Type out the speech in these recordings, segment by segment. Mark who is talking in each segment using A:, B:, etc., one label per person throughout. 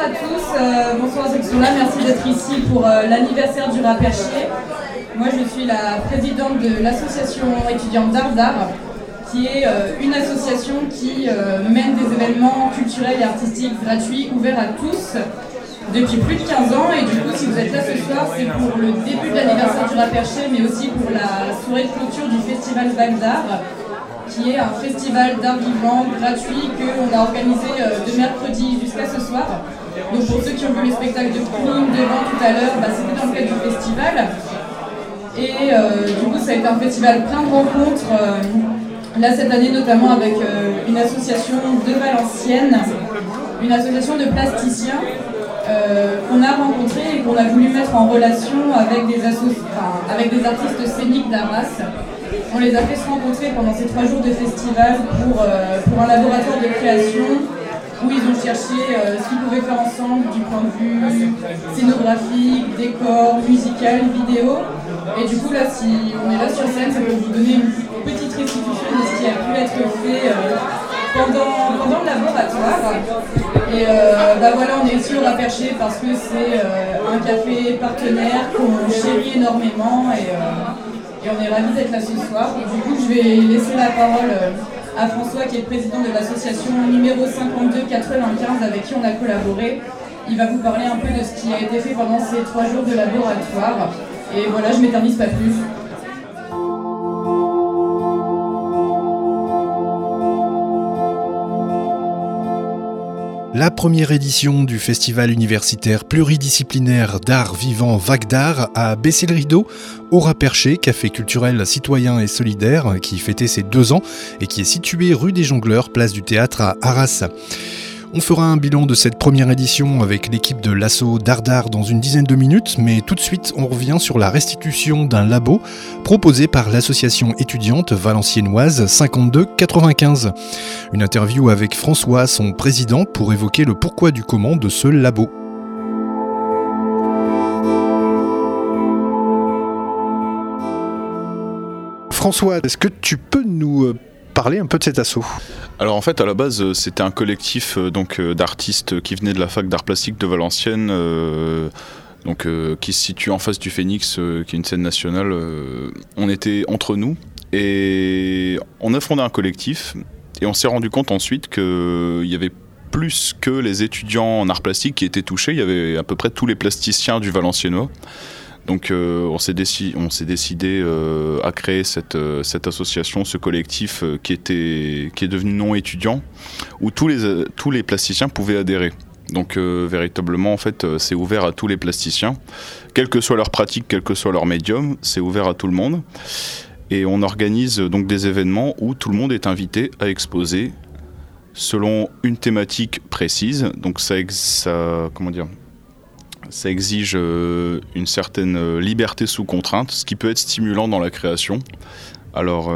A: à tous, bonsoir à ceux qui sont là, merci d'être ici pour l'anniversaire du Rat Perché. Moi je suis la présidente de l'association étudiante Dardar, qui est une association qui mène des événements culturels et artistiques gratuits, ouverts à tous, depuis plus de 15 ans. Et du coup, si vous êtes là ce soir, c'est pour le début de l'anniversaire du Rat Perché, mais aussi pour la soirée de clôture du festival Vagdar, qui est un festival d'art vivant gratuit qu'on a organisé de mercredi jusqu'à ce soir. Donc pour ceux qui ont vu les spectacles de clown devant tout à l'heure, c'était dans le cadre du festival. Et du coup ça a été un festival plein de rencontres, là cette année notamment avec une association de Valenciennes, une association de plasticiens qu'on a rencontrés et qu'on a voulu mettre en relation avec des artistes scéniques d'Arras. On les a fait se rencontrer pendant ces 3 jours de festival pour un laboratoire de création où ils ont cherché ce qu'ils pouvaient faire ensemble du point de vue scénographique, décor, musical, vidéo. Et du coup là, si on est là sur scène, ça peut vous donner une petite restitution de ce qui a pu être fait pendant le laboratoire. Et voilà, on est ici au Rat Perché parce que c'est un café partenaire qu'on chérit énormément et on est ravis d'être là ce soir. Du coup, je vais laisser la parole à François, qui est le président de l'association numéro 5295, avec qui on a collaboré. Il va vous parler un peu de ce qui a été fait pendant ces 3 jours de laboratoire. Et voilà, je m'éternise pas plus.
B: La première édition du festival universitaire pluridisciplinaire d'art vivant Vagdar a baissé le rideau au Rat Perché, café culturel citoyen et solidaire qui fêtait ses 2 ans et qui est situé rue des Jongleurs, place du Théâtre à Arras. On fera un bilan de cette première édition avec l'équipe de l'asso Dardar dans une dizaine de minutes, mais tout de suite on revient sur la restitution d'un labo proposé par l'association étudiante valenciennoise 5295. Une interview avec François, son président, pour évoquer le pourquoi du comment de ce labo. François, est-ce que tu peux nous parler un peu de cet asso?
C: Alors en fait à la base c'était un collectif d'artistes qui venaient de la fac d'art plastique de Valenciennes, qui se situe en face du Phénix, qui est une scène nationale. On était entre nous et on a fondé un collectif et on s'est rendu compte ensuite qu'il y avait plus que les étudiants en art plastique qui étaient touchés, il y avait à peu près tous les plasticiens du Valenciennois. Donc on s'est décidé à créer cette association, ce collectif qui est devenu non étudiant, où tous les plasticiens pouvaient adhérer. Donc véritablement en fait c'est ouvert à tous les plasticiens, quelle que soit leur pratique, quel que soit leur médium, c'est ouvert à tout le monde. Et on organise donc des événements où tout le monde est invité à exposer selon une thématique précise. Donc ça exige une certaine liberté sous contrainte, ce qui peut être stimulant dans la création. Alors,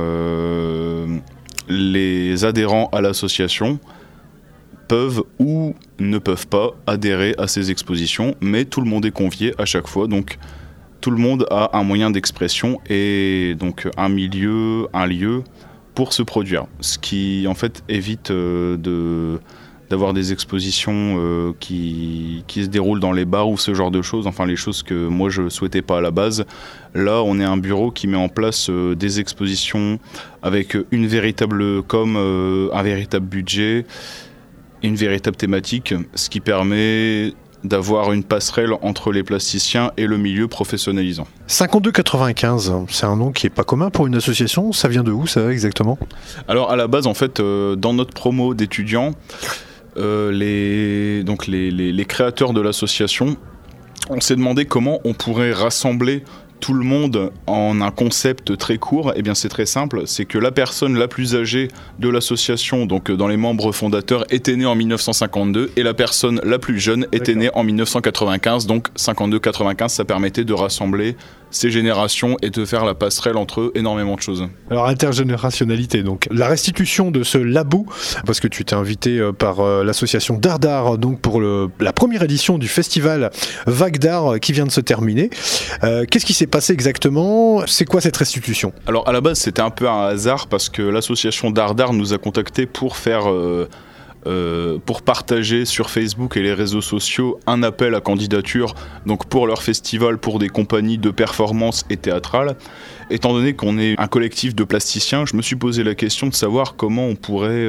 C: les adhérents à l'association peuvent ou ne peuvent pas adhérer à ces expositions, mais tout le monde est convié à chaque fois. Donc, tout le monde a un moyen d'expression et donc un milieu, un lieu pour se produire. Ce qui, en fait, évite d'avoir des expositions qui se déroulent dans les bars ou ce genre de choses, enfin les choses que moi je souhaitais pas à la base. Là on est un bureau qui met en place des expositions avec une véritable com, un véritable budget, une véritable thématique, ce qui permet d'avoir une passerelle entre les plasticiens et le milieu professionnalisant.
B: 5295, c'est un nom qui est pas commun pour une association, ça vient de où ça exactement? Alors
C: à la base en fait dans notre promo d'étudiants, les créateurs de l'association, on s'est demandé comment on pourrait rassembler tout le monde en un concept très court. Eh bien c'est très simple, c'est que la personne la plus âgée de l'association, donc dans les membres fondateurs, était née en 1952 et la personne la plus jeune était née en 1995, donc 52-95, ça permettait de rassembler ces générations et de faire la passerelle entre énormément de choses.
B: Alors intergénérationnalité, donc la restitution de ce labo, parce que tu t'es invité par l'association Dardar, donc pour la première édition du festival Vagdar qui vient de se terminer. Qu'est-ce qui s'est passé exactement? C'est quoi cette restitution?
C: Alors à la base c'était un peu un hasard parce que l'association Dardar nous a contactés pour faire pour partager sur Facebook et les réseaux sociaux un appel à candidature donc pour leur festival, pour des compagnies de performance et théâtrales. Étant donné qu'on est un collectif de plasticiens, je me suis posé la question de savoir comment on pourrait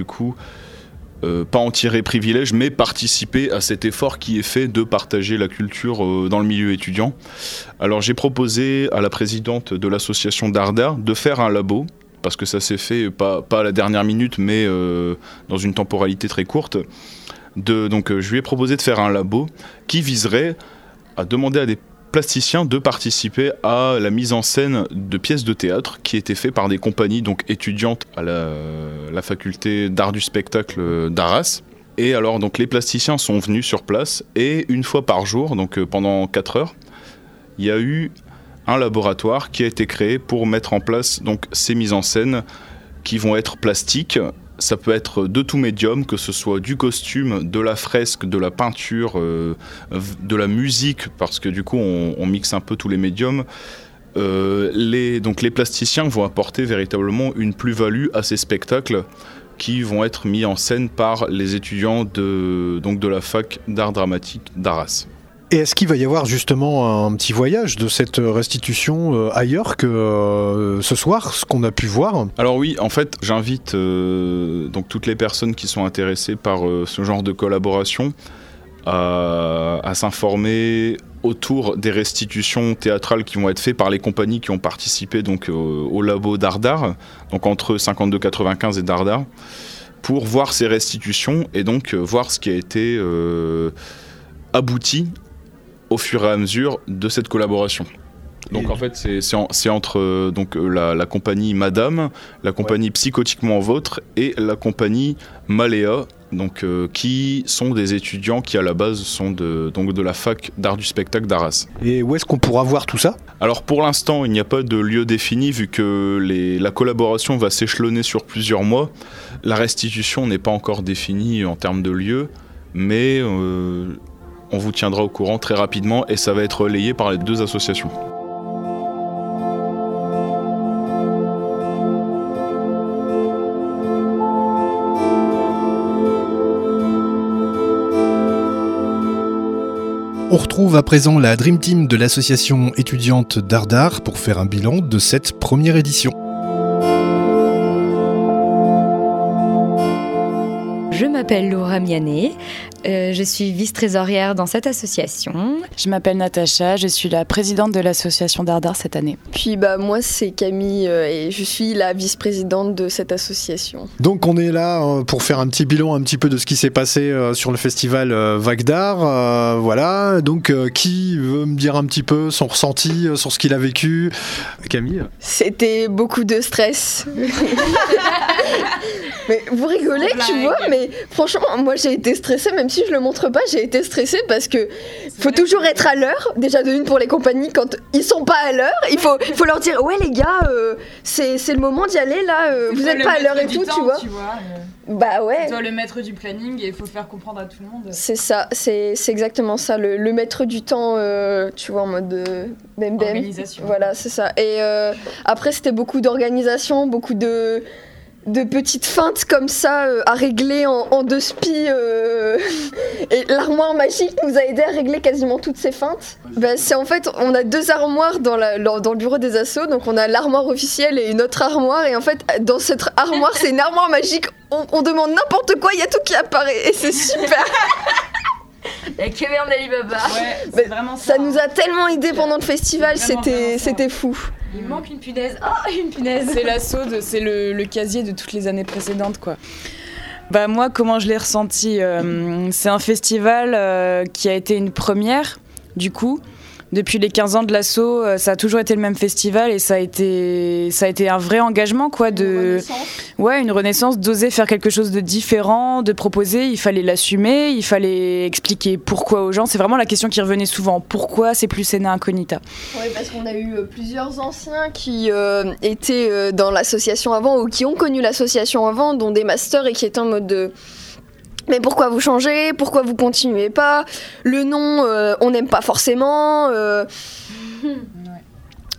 C: pas en tirer privilège, mais participer à cet effort qui est fait de partager la culture dans le milieu étudiant. Alors j'ai proposé à la présidente de l'association Dardar de faire un labo, parce que ça s'est fait pas à la dernière minute, mais dans une temporalité très courte. Donc je lui ai proposé de faire un labo qui viserait à demander à des plasticiens de participer à la mise en scène de pièces de théâtre qui étaient faites par des compagnies donc étudiantes à la faculté d'art du spectacle d'Arras. Et alors donc les plasticiens sont venus sur place et une fois par jour, donc pendant 4 heures, il y a eu un laboratoire qui a été créé pour mettre en place donc ces mises en scène qui vont être plastiques. Ça peut être de tout médium, que ce soit du costume, de la fresque, de la peinture, de la musique, parce que du coup on mixe un peu tous les médiums. Donc les plasticiens vont apporter véritablement une plus-value à ces spectacles qui vont être mis en scène par les étudiants de la fac d'art dramatique d'Arras.
B: Et est-ce qu'il va y avoir justement un petit voyage de cette restitution ailleurs que ce soir, ce qu'on a pu voir ?
C: Alors oui, en fait, j'invite donc toutes les personnes qui sont intéressées par ce genre de collaboration à s'informer autour des restitutions théâtrales qui vont être faites par les compagnies qui ont participé donc au labo Dardar, donc entre 52-95 et Dardar, pour voir ces restitutions et donc voir ce qui a été abouti au fur et à mesure de cette collaboration. Donc en fait c'est entre la compagnie Madame, la compagnie Psychotiquement Vôtre et la compagnie Maléa, donc qui sont des étudiants qui à la base sont de la fac d'art du spectacle d'Arras.
B: Et où est-ce qu'on pourra voir tout ça ?
C: Alors pour l'instant il n'y a pas de lieu défini vu que la collaboration va s'échelonner sur plusieurs mois. La restitution n'est pas encore définie en termes de lieu, mais on vous tiendra au courant très rapidement et ça va être relayé par les 2 associations.
B: On retrouve à présent la Dream Team de l'association étudiante Dardar pour faire un bilan de cette première édition.
D: Je m'appelle Laura Mianet, je suis vice-trésorière dans cette association.
E: Je m'appelle Natacha, je suis la présidente de l'association Dardar cette année.
F: Puis moi c'est Camille et je suis la vice-présidente de cette association.
B: Donc on est là pour faire un petit bilan un petit peu de ce qui s'est passé sur le festival Vagdar. Voilà, donc qui veut me dire un petit peu son ressenti sur ce qu'il a vécu ? Camille ?
F: C'était beaucoup de stress. Mais vous rigolez, tu vois, mais franchement, moi j'ai été stressée, même si je le montre pas, j'ai été stressée parce que faut toujours être à l'heure. Déjà de une pour les compagnies, quand ils sont pas à l'heure, il faut leur dire ouais les gars, c'est le moment d'y aller là, vous êtes pas à l'heure et tout, tu vois. Bah ouais.
A: C'est toi le maître du planning et il faut faire comprendre à tout le monde.
F: C'est ça, c'est exactement ça, le maître du temps, tu vois, en mode
A: organisation.
F: Voilà, c'est ça. Et après c'était beaucoup d'organisation, beaucoup de petites feintes comme ça à régler en 2 spies et l'armoire magique nous a aidé à régler quasiment toutes ces feintes. C'est en fait on a 2 armoires dans le bureau des assos, donc on a l'armoire officielle et une autre armoire et en fait dans cette armoire c'est une armoire magique, on demande n'importe quoi, il y a tout qui apparaît et c'est super.
D: La caverne d'Alibaba.
A: Ouais, c'est vraiment ça.
F: Ça nous a tellement aidé pendant le festival, c'était fou.
D: Il manque une punaise. Oh, une punaise.
E: C'est l'assaut, c'est le casier de toutes les années précédentes, quoi. Bah moi, comment je l'ai ressenti c'est un festival qui a été une première, du coup. Depuis les 15 ans de l'assaut, ça a toujours été le même festival et ça a été un vrai engagement, quoi, une renaissance, d'oser faire quelque chose de différent, de proposer. Il fallait l'assumer, il fallait expliquer pourquoi aux gens. C'est vraiment la question qui revenait souvent. Pourquoi c'est plus Scena Incognita ?
F: Oui, parce qu'on a eu plusieurs anciens qui étaient dans l'association avant ou qui ont connu l'association avant, dont des masters et qui étaient en mode de... Mais pourquoi vous changez ? Pourquoi vous continuez pas ? Le nom, on n'aime pas forcément.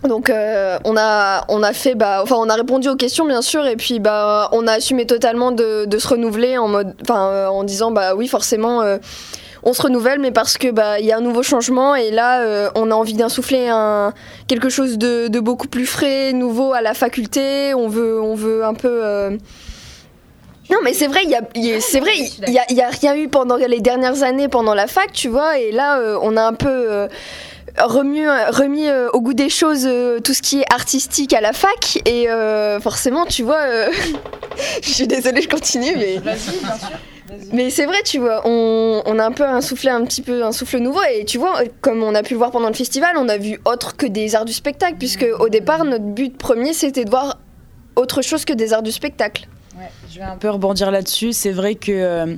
F: Donc on a fait on a répondu aux questions bien sûr, et puis on a assumé totalement de se renouveler en disant oui forcément on se renouvelle, mais parce que il y a un nouveau changement, et là on a envie d'insuffler quelque chose de beaucoup plus frais, nouveau à la faculté. On veut un peu non, mais c'est vrai, il y a rien eu pendant les dernières années pendant la fac, tu vois, et là on a un peu remis au goût des choses tout ce qui est artistique à la fac, et forcément, tu vois, je suis désolée, je continue, mais
E: Vas-y, bien sûr.
F: mais c'est vrai, tu vois, on a un peu un souffle nouveau, et tu vois, comme on a pu le voir pendant le festival, on a vu autre que des arts du spectacle, puisque au départ, notre but premier, c'était de voir autre chose que des arts du spectacle.
E: Ouais, je vais un peu rebondir là-dessus. C'est vrai que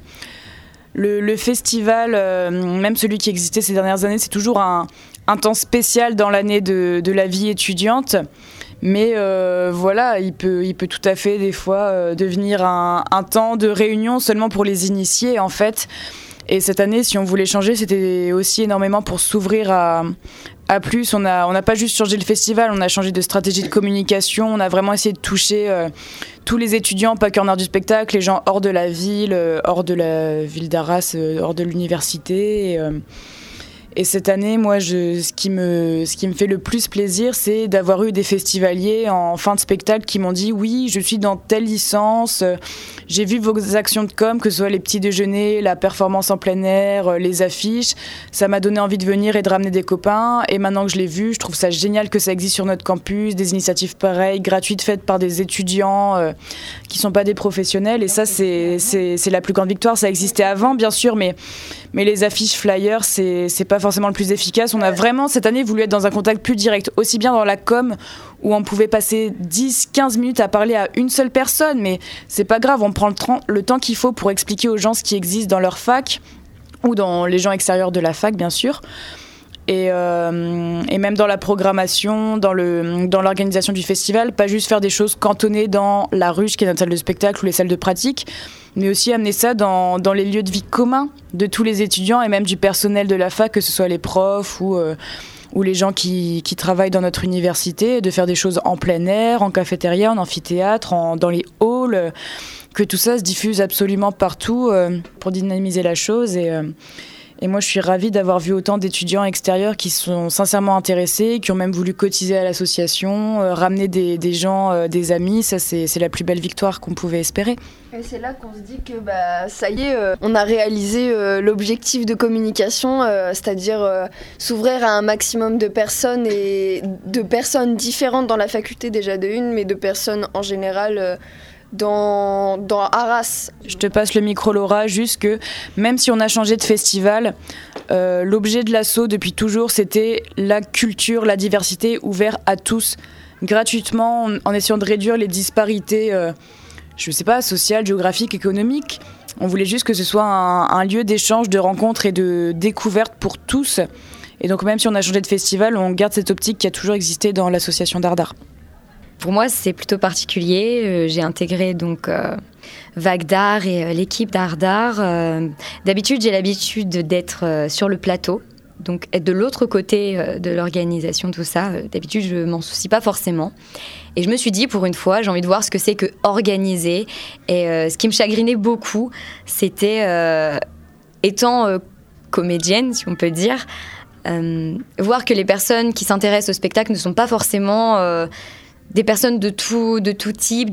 E: le festival, même celui qui existait ces dernières années, c'est toujours un temps spécial dans l'année de la vie étudiante. Mais voilà, il peut tout à fait des fois devenir un temps de réunion seulement pour les initiés, en fait. Et cette année, si on voulait changer, c'était aussi énormément pour s'ouvrir à plus. On n'a pas juste changé le festival, on a changé de stratégie de communication. On a vraiment essayé de toucher tous les étudiants, pas qu'en art du spectacle, les gens hors de la ville d'Arras, hors de l'université. Et cette année, moi, ce qui me fait le plus plaisir, c'est d'avoir eu des festivaliers en fin de spectacle qui m'ont dit « Oui, je suis dans telle licence, j'ai vu vos actions de com, que ce soit les petits déjeuners, la performance en plein air, les affiches. Ça m'a donné envie de venir et de ramener des copains. Et maintenant que je l'ai vu, je trouve ça génial que ça existe sur notre campus, des initiatives pareilles, gratuites, faites par des étudiants qui ne sont pas des professionnels. Et ça, c'est la plus grande victoire. Ça existait avant, bien sûr, mais les affiches flyers, c'est pas forcément le plus efficace. On a vraiment, cette année, voulu être dans un contact plus direct, aussi bien dans la com, où on pouvait passer 10-15 minutes à parler à une seule personne, mais c'est pas grave, on prend le temps qu'il faut pour expliquer aux gens ce qui existe dans leur fac, ou dans les gens extérieurs de la fac, bien sûr. Et même dans la programmation, dans l'organisation du festival, pas juste faire des choses cantonnées dans la ruche qui est notre salle de spectacle ou les salles de pratique, mais aussi amener ça dans les lieux de vie communs de tous les étudiants et même du personnel de la fac, que ce soit les profs ou les gens qui travaillent dans notre université, de faire des choses en plein air, en cafétéria, en amphithéâtre, dans les halls, que tout ça se diffuse absolument partout pour dynamiser la chose. Et moi, je suis ravie d'avoir vu autant d'étudiants extérieurs qui sont sincèrement intéressés, qui ont même voulu cotiser à l'association, ramener des gens, des amis. Ça, c'est la plus belle victoire qu'on pouvait espérer.
F: Et c'est là qu'on se dit que ça y est, on a réalisé l'objectif de communication, c'est-à-dire s'ouvrir à un maximum de personnes, et de personnes différentes dans la faculté déjà de une, mais de personnes en général dans Arras.
E: Je te passe le micro, Laura, juste que même si on a changé de festival, l'objet de l'asso depuis toujours, c'était la culture, la diversité, ouvert à tous, gratuitement, en essayant de réduire les disparités, je sais pas, sociales, géographiques, économiques. On voulait juste que ce soit un lieu d'échange, de rencontre et de découverte pour tous. Et donc même si on a changé de festival, on garde cette optique qui a toujours existé dans l'association Dardar.
D: Pour moi, c'est plutôt particulier. J'ai intégré donc Vagdar et l'équipe Dardar. D'habitude, j'ai l'habitude d'être sur le plateau, donc être de l'autre côté de l'organisation, tout ça. D'habitude, je m'en soucie pas forcément. Et je me suis dit, pour une fois, j'ai envie de voir ce que c'est que organiser. Et ce qui me chagrinait beaucoup, c'était, étant comédienne, si on peut dire, voir que les personnes qui s'intéressent au spectacle ne sont pas forcément des personnes de tout type,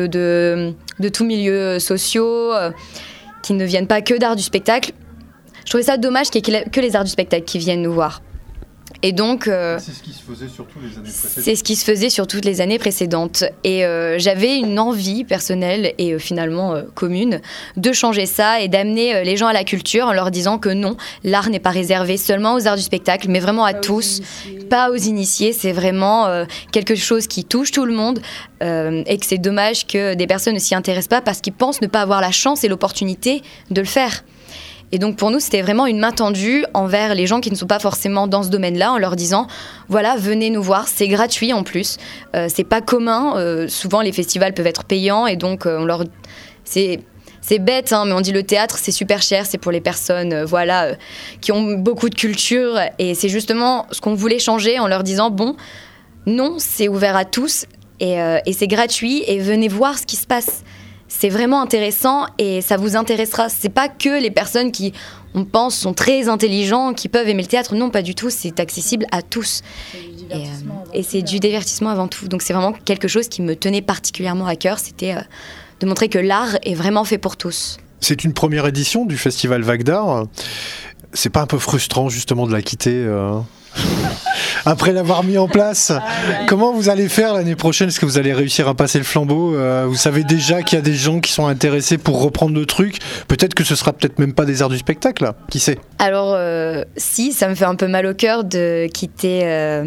D: de tout milieu sociaux, qui ne viennent pas que d'art du spectacle. Je trouvais ça dommage qu'il y ait que les arts du spectacle qui viennent nous voir. Et donc,
B: c'est ce qui se faisait sur toutes les années précédentes.
D: C'est ce qui se faisait sur toutes les années précédentes. Et j'avais une envie personnelle et finalement commune de changer ça et d'amener les gens à la culture en leur disant que non, l'art n'est pas réservé seulement aux arts du spectacle, mais vraiment à tous, pas aux initiés. C'est vraiment quelque chose qui touche tout le monde et que c'est dommage que des personnes ne s'y intéressent pas parce qu'ils pensent ne pas avoir la chance et l'opportunité de le faire. Et donc pour nous, c'était vraiment une main tendue envers les gens qui ne sont pas forcément dans ce domaine-là, en leur disant, voilà, venez nous voir, c'est gratuit en plus, c'est pas commun, souvent les festivals peuvent être payants, et donc c'est bête, hein, mais on dit le théâtre, c'est super cher, c'est pour les personnes qui ont beaucoup de culture, et c'est justement ce qu'on voulait changer en leur disant, bon, non, c'est ouvert à tous et c'est gratuit et venez voir ce qui se passe. C'est vraiment intéressant et ça vous intéressera. C'est pas que les personnes qui, on pense, sont très intelligents, qui peuvent aimer le théâtre. Non, pas du tout. C'est accessible à tous. Et c'est du divertissement avant tout. Donc c'est vraiment quelque chose qui me tenait particulièrement à cœur. C'était de montrer que l'art est vraiment fait pour tous.
B: C'est une première édition du Festival Vague d'Art. C'est pas un peu frustrant justement de la quitter après l'avoir mis en place? Comment vous allez faire l'année prochaine? Est-ce que vous allez réussir à passer le flambeau? Vous savez déjà qu'il y a des gens qui sont intéressés pour reprendre le truc. Peut-être que ce sera peut-être même pas des arts du spectacle, là. Qui sait?
D: Alors, si, ça me fait un peu mal au cœur de quitter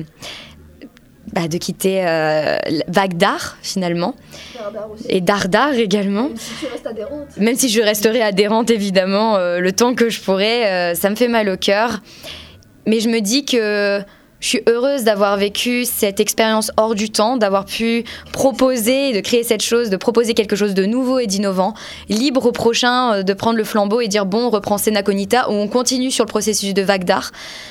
D: Vague d'Art, finalement. Et d'Art également.
F: Même si tu restes adhérente.
D: Même si je resterai adhérente, évidemment, le temps que je pourrai, ça me fait mal au cœur. Mais je me dis que je suis heureuse d'avoir vécu cette expérience hors du temps, d'avoir pu proposer, de créer cette chose, de proposer quelque chose de nouveau et d'innovant, libre au prochain de prendre le flambeau et dire bon, on reprend Scène Incognita ou on continue sur le processus de Vague d'Art.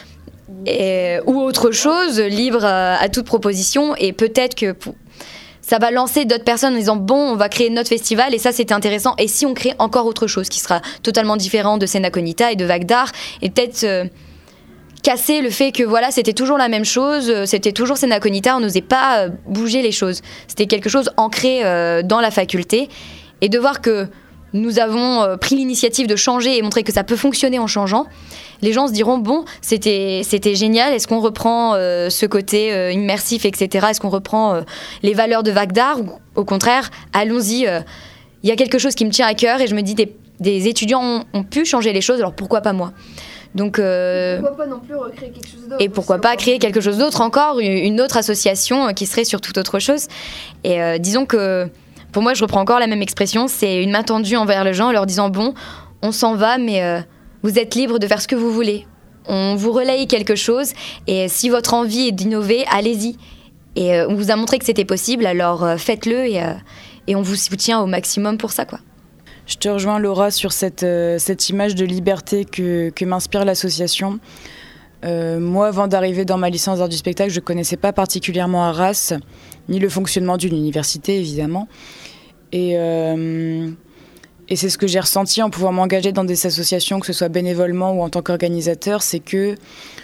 D: Ou autre chose, libre à toute proposition, et peut-être que ça va lancer d'autres personnes en disant bon, on va créer notre festival et ça c'était intéressant, et si on crée encore autre chose qui sera totalement différent de Scène Incognita et de Vague d'Art, et peut-être casser le fait que voilà, c'était toujours la même chose, c'était toujours Scène Incognita, on n'osait pas bouger les choses, c'était quelque chose ancré dans la faculté, et de voir que nous avons pris l'initiative de changer et montrer que ça peut fonctionner en changeant. Les gens se diront, bon, c'était génial, est-ce qu'on reprend ce côté immersif, etc. Est-ce qu'on reprend les valeurs de Vague d'Art, ou au contraire, allons-y, il y a quelque chose qui me tient à cœur et je me dis, des étudiants ont pu changer les choses, alors pourquoi pas moi? Donc,
F: pourquoi pas non plus recréer quelque chose d'autre?
D: Et pourquoi pas créer quelque chose d'autre encore, une autre association qui serait sur toute autre chose. Et disons que, pour moi, je reprends encore la même expression, c'est une main tendue envers les gens en leur disant, bon, on s'en va, mais vous êtes libre de faire ce que vous voulez. On vous relaye quelque chose, et si votre envie est d'innover, allez-y. Et on vous a montré que c'était possible, alors faites-le, et on vous soutient au maximum pour ça, quoi.
E: Je te rejoins, Laura, sur cette image de liberté que m'inspire l'association. Moi, avant d'arriver dans ma licence d'art du spectacle, je ne connaissais pas particulièrement Arras, ni le fonctionnement d'une université, évidemment. Et c'est ce que j'ai ressenti en pouvant m'engager dans des associations, que ce soit bénévolement ou en tant qu'organisateur, c'est que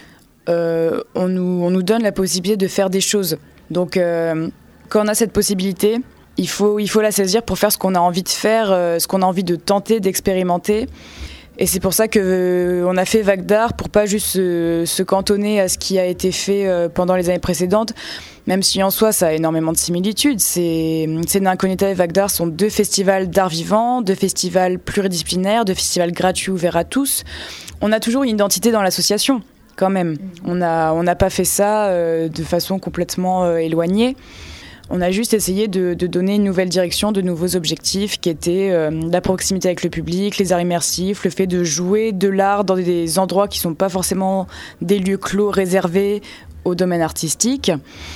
E: on nous donne la possibilité de faire des choses. Donc, quand on a cette possibilité, il faut la saisir pour faire ce qu'on a envie de faire, ce qu'on a envie de tenter, d'expérimenter. Et c'est pour ça qu'on a fait Vague d'Art, pour pas juste se cantonner à ce qui a été fait pendant les années précédentes, même si en soi ça a énormément de similitudes. Scène Incognita et Vague d'Art sont deux festivals d'art vivant, deux festivals pluridisciplinaires, deux festivals gratuits ouverts à tous. On a toujours une identité dans l'association, quand même. On n'a pas fait ça de façon complètement éloignée. On a juste essayé de donner une nouvelle direction, de nouveaux objectifs qui étaient la proximité avec le public, les arts immersifs, le fait de jouer de l'art dans des endroits qui ne sont pas forcément des lieux clos réservés au domaine artistique.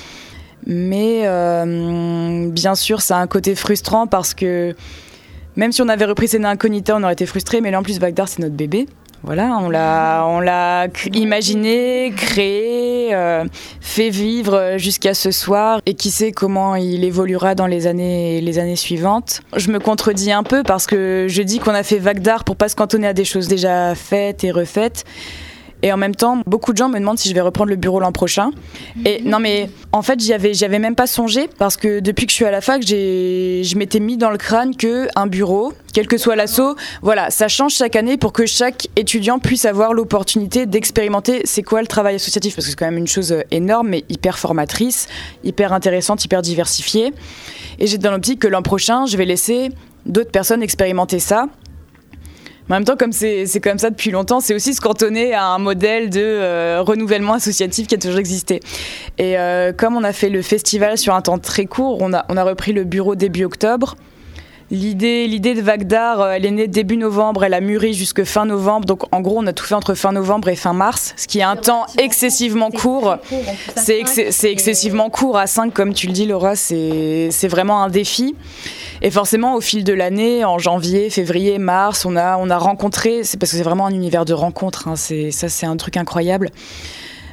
E: Mais bien sûr, ça a un côté frustrant parce que même si on avait repris Scène Incognita, on aurait été frustrés, mais là en plus Vague d'Art, c'est notre bébé. Voilà, on l'a imaginé, créé, fait vivre jusqu'à ce soir, et qui sait comment il évoluera dans les années suivantes. Je me contredis un peu parce que je dis qu'on a fait Vague d'Art pour pas se cantonner à des choses déjà faites et refaites. Et en même temps, beaucoup de gens me demandent si je vais reprendre le bureau l'an prochain. Et non, mais en fait, j'y avais même pas songé, parce que depuis que je suis à la fac, je m'étais mis dans le crâne qu'un bureau, quel que soit l'asso, voilà, ça change chaque année pour que chaque étudiant puisse avoir l'opportunité d'expérimenter c'est quoi le travail associatif, parce que c'est quand même une chose énorme, mais hyper formatrice, hyper intéressante, hyper diversifiée. Et j'ai dans l'optique que l'an prochain, je vais laisser d'autres personnes expérimenter ça. En même temps, comme c'est comme ça depuis longtemps, c'est aussi se cantonner à un modèle de renouvellement associatif qui a toujours existé. Et comme on a fait le festival sur un temps très court, on a repris le bureau début octobre. L'idée de Vague d'Art, elle est née début novembre, elle a mûri jusque fin novembre. Donc en gros, on a tout fait entre fin novembre et fin mars, ce qui est un temps excessivement court. C'est excessivement court. À 5, comme tu le dis, Laura, c'est vraiment un défi. Et forcément, au fil de l'année, en janvier, février, mars, on a rencontré, c'est parce que c'est vraiment un univers de rencontres, hein, c'est un truc incroyable.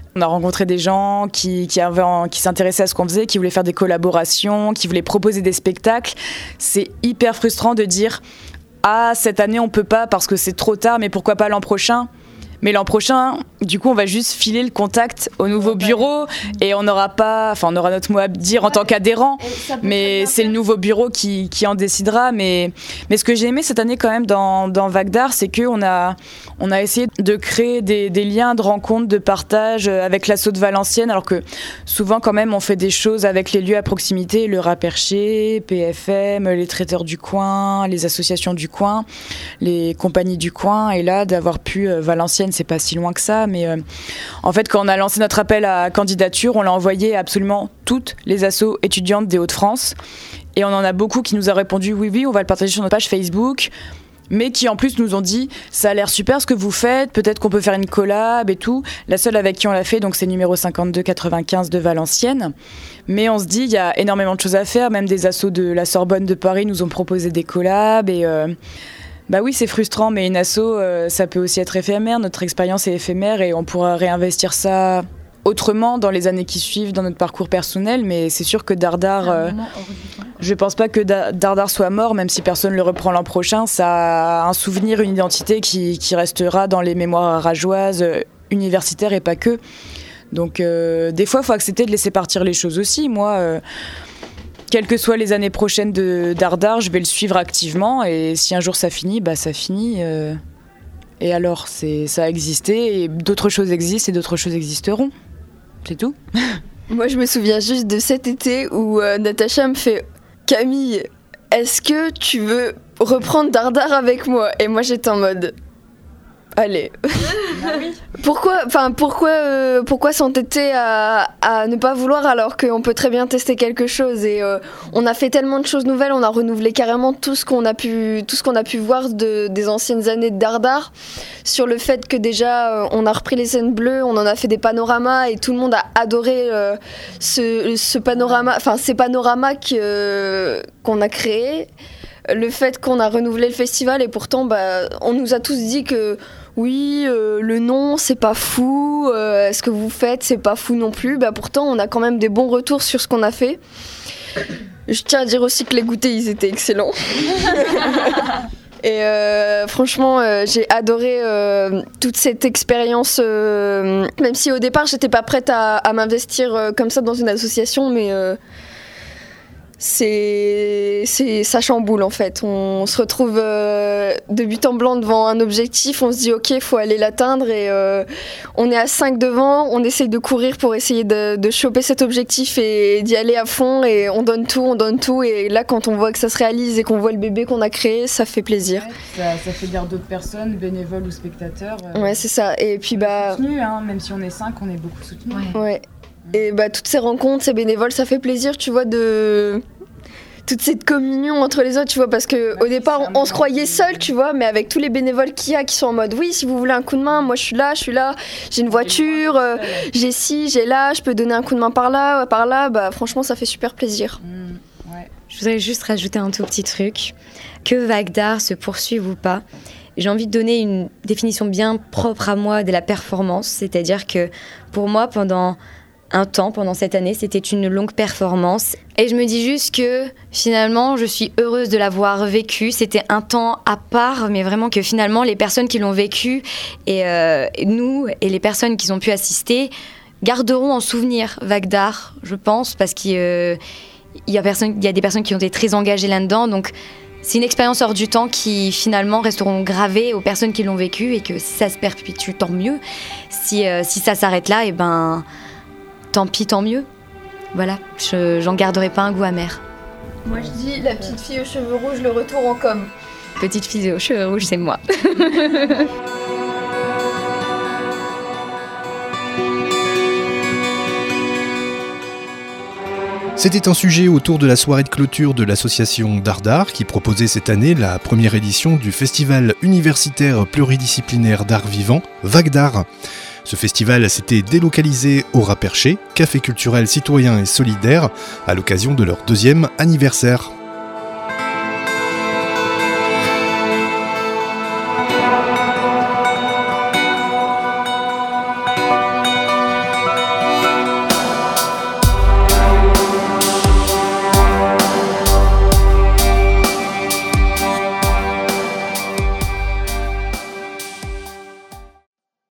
E: On a rencontré des gens qui s'intéressaient à ce qu'on faisait, qui voulaient faire des collaborations, qui voulaient proposer des spectacles. C'est hyper frustrant de dire « Ah, cette année, on peut pas parce que c'est trop tard, mais pourquoi pas l'an prochain ?» Mais l'an prochain, du coup, on va juste filer le contact au nouveau bureau et on aura notre mot à dire en tant qu'adhérent. Mais c'est le nouveau bureau qui en décidera. Mais ce que j'ai aimé cette année quand même dans Vague d'Art, c'est qu'on a essayé de créer des liens de rencontre, de partage avec l'asso de Valenciennes, alors que souvent quand même on fait des choses avec les lieux à proximité, le Rat Perché, PFM, les traiteurs du coin, les associations du coin, les compagnies du coin. Et là, d'avoir pu Valenciennes, c'est pas si loin que ça, mais en fait, quand on a lancé notre appel à candidature, on l'a envoyé à absolument toutes les assos étudiantes des Hauts-de-France. Et on en a beaucoup qui nous ont répondu oui, on va le partager sur notre page Facebook, mais qui en plus nous ont dit ça a l'air super ce que vous faites, peut-être qu'on peut faire une collab et tout. La seule avec qui on l'a fait, donc c'est numéro 5295 de Valenciennes. Mais on se dit il y a énormément de choses à faire, même des assos de la Sorbonne de Paris nous ont proposé des collabs et bah oui, c'est frustrant, mais une asso, ça peut aussi être éphémère. Notre expérience est éphémère et on pourra réinvestir ça autrement dans les années qui suivent, dans notre parcours personnel. Mais c'est sûr que Dardar, je pense pas que Dardar soit mort, même si personne le reprend l'an prochain. Ça a un souvenir, une identité qui restera dans les mémoires rageoises, universitaires et pas que. Donc des fois, il faut accepter de laisser partir les choses aussi. Moi... quelles que soient les années prochaines de Dardar, je vais le suivre activement et si un jour ça finit, bah ça finit. Et alors, ça a existé et d'autres choses existent et d'autres choses existeront. C'est tout.
F: Moi, je me souviens juste de cet été où Natacha me fait « Camille, est-ce que tu veux reprendre Dardar avec moi ?» Et moi, j'étais en mode « Allez. » Pourquoi s'entêter à ne pas vouloir alors qu'on peut très bien tester quelque chose et on a fait tellement de choses nouvelles, on a renouvelé carrément tout ce qu'on a pu voir des anciennes années de Dardar, sur le fait que déjà on a repris les scènes bleues, on en a fait des panoramas et tout le monde a adoré ce panorama, enfin ces panoramas qu'on a créés. Le fait qu'on a renouvelé le festival et pourtant on nous a tous dit que oui, le nom c'est pas fou, ce que vous faites c'est pas fou non plus. Pourtant on a quand même des bons retours sur ce qu'on a fait. Je tiens à dire aussi que les goûters ils étaient excellents. Et franchement j'ai adoré toute cette expérience, même si au départ j'étais pas prête à m'investir comme ça dans une association, mais ça chamboule en fait. On se retrouve de but en blanc devant un objectif, on se dit ok, il faut aller l'atteindre et on est à 5 devant, on essaye de courir pour essayer de choper cet objectif et d'y aller à fond et on donne tout et là quand on voit que ça se réalise et qu'on voit le bébé qu'on a créé, ça fait plaisir.
E: Ouais, ça fait dire d'autres personnes, bénévoles ou spectateurs.
F: Ouais, c'est ça. Et puis
E: soutenu, hein, même si on est 5, on est beaucoup soutenus.
F: Ouais. Et toutes ces rencontres, ces bénévoles, ça fait plaisir, tu vois, de toute cette communion entre les autres, tu vois, parce que au départ, on se croyait seul, tu vois, mais avec tous les bénévoles qu'il y a qui sont en mode, oui, si vous voulez un coup de main, moi je suis là, j'ai une voiture, j'ai ci, j'ai là, je peux donner un coup de main par là, franchement, ça fait super plaisir.
D: Ouais. Je voudrais juste rajouter un tout petit truc, que Vague d'Art se poursuive ou pas. J'ai envie de donner une définition bien propre à moi de la performance, c'est-à-dire que pour moi, pendant cette année, c'était une longue performance. Et je me dis juste que finalement, je suis heureuse de l'avoir vécu. C'était un temps à part, mais vraiment que finalement, les personnes qui l'ont vécu et nous et les personnes qui ont pu assister garderont en souvenir Vague d'Art, je pense, parce qu'il y a des personnes qui ont été très engagées là-dedans. Donc, c'est une expérience hors du temps qui finalement resteront gravées aux personnes qui l'ont vécu et que si ça se perpétue, tant mieux. Si ça s'arrête là, tant pis, tant mieux. Voilà, j'en garderai pas un goût amer.
F: Moi je dis la petite fille aux cheveux rouges, le retour en com.
D: Petite fille aux cheveux rouges, c'est moi.
B: C'était un sujet autour de la soirée de clôture de l'association Dardar qui proposait cette année la première édition du festival universitaire pluridisciplinaire d'art vivant, Vague d'Art. Ce festival s'était délocalisé au Rat Perché, café culturel citoyen et solidaire, à l'occasion de leur 2e anniversaire.